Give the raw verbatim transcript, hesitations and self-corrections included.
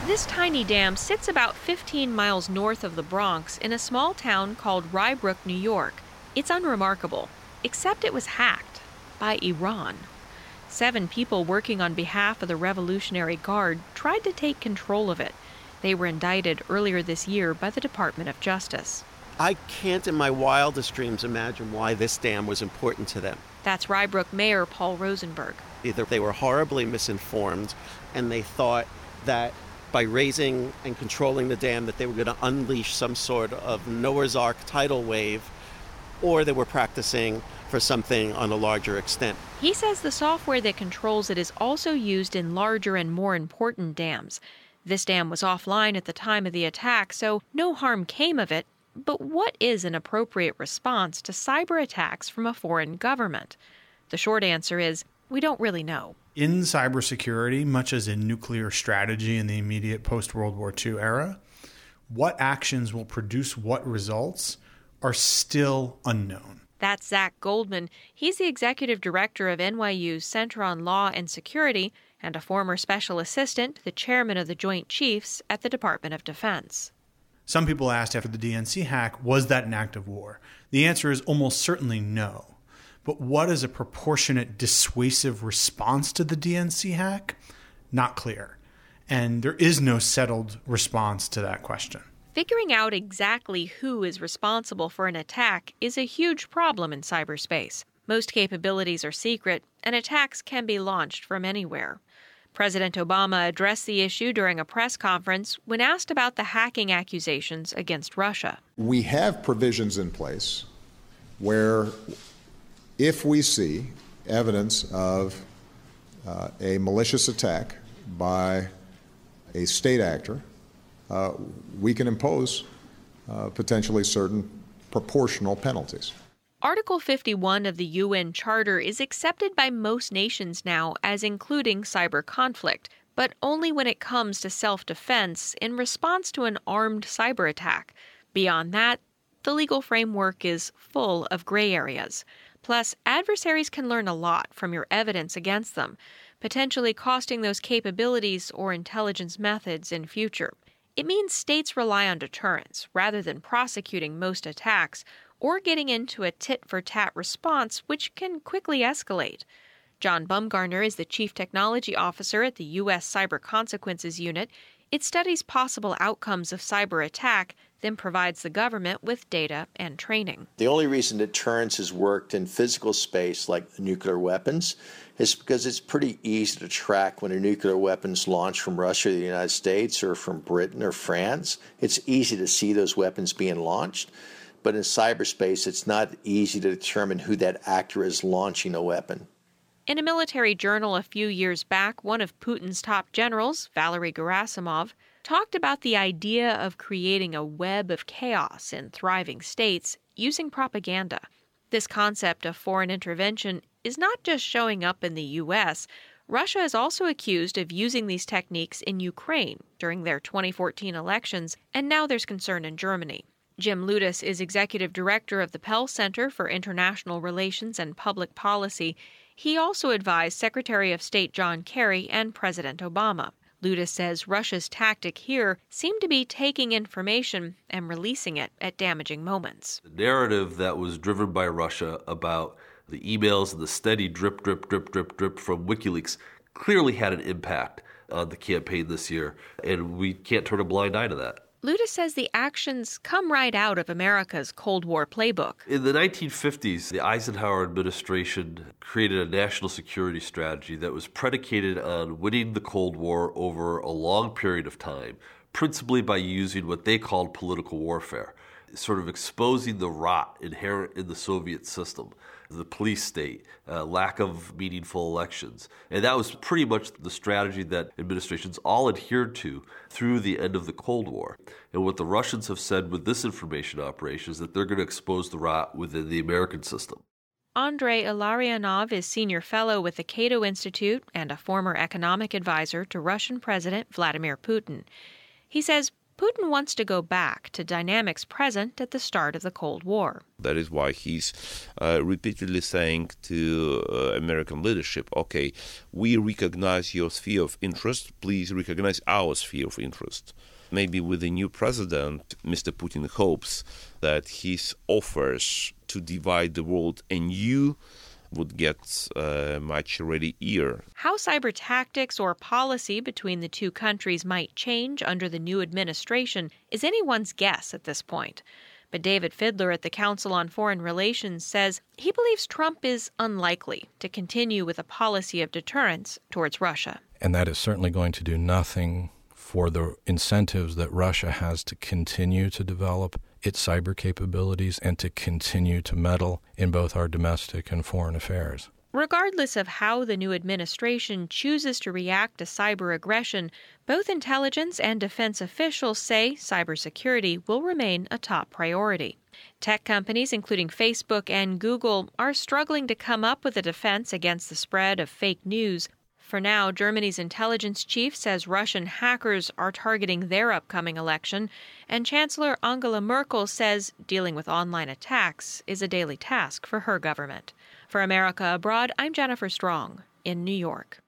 This tiny dam sits about fifteen miles north of the Bronx in a small town called Rye Brook, New York. It's unremarkable, except it was hacked by Iran. Seven people working on behalf of the Revolutionary Guard tried to take control of it. They were indicted earlier this year by the Department of Justice. I can't in my wildest dreams imagine why this dam was important to them. That's Rye Brook Mayor Paul Rosenberg. Either they were horribly misinformed and they thought that by raising and controlling the dam that they were going to unleash some sort of Noah's Ark tidal wave, or they were practicing for something on a larger extent. He says the software that controls it is also used in larger and more important dams. This dam was offline at the time of the attack, so no harm came of it. But what is an appropriate response to cyber attacks from a foreign government? The short answer is we don't really know. In cybersecurity, much as in nuclear strategy in the immediate post-World War Two era, what actions will produce what results are still unknown. That's Zach Goldman. He's the executive director of N Y U's Center on Law and Security and a former special assistant, the chairman of the Joint Chiefs at the Department of Defense. Some people asked after the D N C hack, was that an act of war? The answer is almost certainly no. But what is a proportionate, dissuasive response to the D N C hack? Not clear. And there is no settled response to that question. Figuring out exactly who is responsible for an attack is a huge problem in cyberspace. Most capabilities are secret, and attacks can be launched from anywhere. President Obama addressed the issue during a press conference when asked about the hacking accusations against Russia. We have provisions in place where if we see evidence of uh, a malicious attack by a state actor, uh, we can impose uh, potentially certain proportional penalties. Article fifty-one of the U N Charter is accepted by most nations now as including cyber conflict, but only when it comes to self-defense in response to an armed cyber attack. Beyond that, the legal framework is full of gray areas. Plus, adversaries can learn a lot from your evidence against them, potentially costing those capabilities or intelligence methods in future. It means states rely on deterrence rather than prosecuting most attacks or getting into a tit-for-tat response, which can quickly escalate. John Bumgarner is the Chief Technology Officer at the U S Cyber Consequences Unit. It studies possible outcomes of cyber attack, then provides the government with data and training. The only reason deterrence has worked in physical space like nuclear weapons is because it's pretty easy to track when a nuclear weapon's launched from Russia or the United States or from Britain or France. It's easy to see those weapons being launched. But in cyberspace, it's not easy to determine who that actor is launching a weapon. In a military journal a few years back, one of Putin's top generals, Valery Gerasimov, talked about the idea of creating a web of chaos in thriving states using propaganda. This concept of foreign intervention is not just showing up in the U S. Russia is also accused of using these techniques in Ukraine during their twenty fourteen elections, and now there's concern in Germany. Jim Ludes is executive director of the Pell Center for International Relations and Public Policy. He also advised Secretary of State John Kerry and President Obama. Ludes says Russia's tactic here seemed to be taking information and releasing it at damaging moments. The narrative that was driven by Russia about the emails and the steady drip, drip, drip, drip, drip from WikiLeaks clearly had an impact on the campaign this year, and we can't turn a blind eye to that. Ludes says the actions come right out of America's Cold War playbook. In the nineteen fifties, the Eisenhower administration created a national security strategy that was predicated on winning the Cold War over a long period of time, principally by using what they called political warfare, sort of exposing the rot inherent in the Soviet system, the police state, uh, lack of meaningful elections. And that was pretty much the strategy that administrations all adhered to through the end of the Cold War. And what the Russians have said with this information operation is that they're going to expose the rot within the American system. Andrei Illarionov is senior fellow with the Cato Institute and a former economic advisor to Russian President Vladimir Putin. He says Putin wants to go back to dynamics present at the start of the Cold War. That is why he's uh, repeatedly saying to uh, American leadership, okay, we recognize your sphere of interest, please recognize our sphere of interest. Maybe with the new president, Mister Putin hopes that his offers to divide the world anew would get a much ready ear. How cyber tactics or policy between the two countries might change under the new administration is anyone's guess at this point. But David Fidler at the Council on Foreign Relations says he believes Trump is unlikely to continue with a policy of deterrence towards Russia. And that is certainly going to do nothing for the incentives that Russia has to continue to develop its cyber capabilities and to continue to meddle in both our domestic and foreign affairs. Regardless of how the new administration chooses to react to cyber aggression, both intelligence and defense officials say cybersecurity will remain a top priority. Tech companies, including Facebook and Google, are struggling to come up with a defense against the spread of fake news. For now, Germany's intelligence chief says Russian hackers are targeting their upcoming election, and Chancellor Angela Merkel says dealing with online attacks is a daily task for her government. For America Abroad, I'm Jennifer Strong in New York.